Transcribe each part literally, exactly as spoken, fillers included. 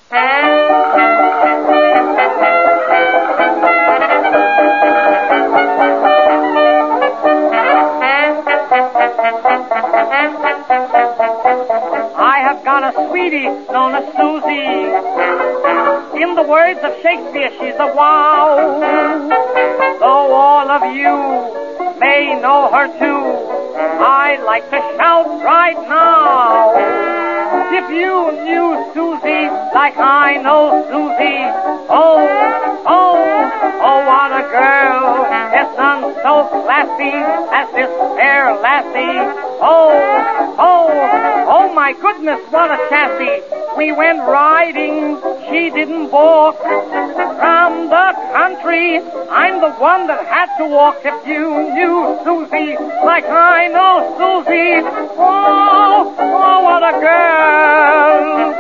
I have got a sweetie known as Susie. In the words of Shakespeare, she's a wow. Though all of you may know her too, I'd like to shout right now. If you knew Susie like I know Susie, oh, oh, oh, what a girl. There's none so classy as this fair lassie. Oh, oh, oh, my goodness, what a chassis. We went riding, she didn't balk. From the country, I'm the one that had to walk. If you knew Susie like I know Susie, oh, oh, what a girl.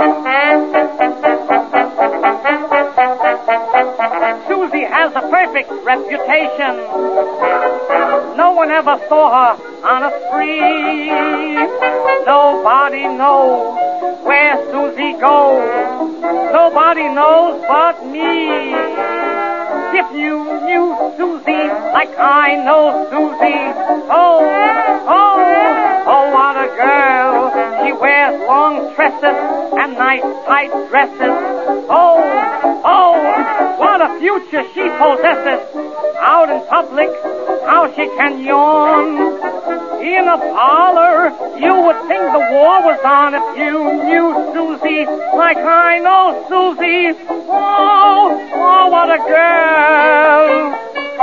Susie has a perfect reputation. No one ever saw her on a spree. Nobody knows where Susie goes. Nobody knows but me. If you knew Susie like I know Susie, oh, oh, oh, what a girl. She wears long tresses and nice tight dresses. Oh, oh, what a future she possesses. Out in public, how she can yawn. In a parlor, you would think the war was on if you knew Susie like I know Susie. Oh, oh, what a girl.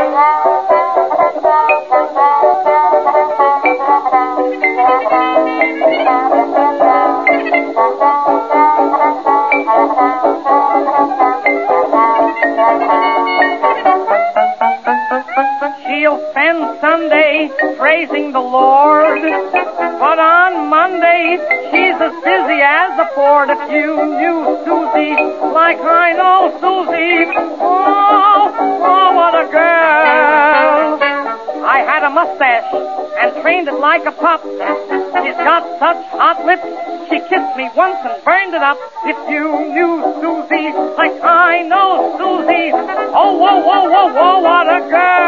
She'll spend Sunday praising the Lord, but on Monday she's as busy as a Ford. If you knew Susie like I know Susie, oh, oh, what a girl. I had a mustache and trained it like a pup. She's got such hot lips, she kissed me once and burned it up. If you knew Susie like I know Susie, oh, whoa, whoa, whoa, whoa, what a girl.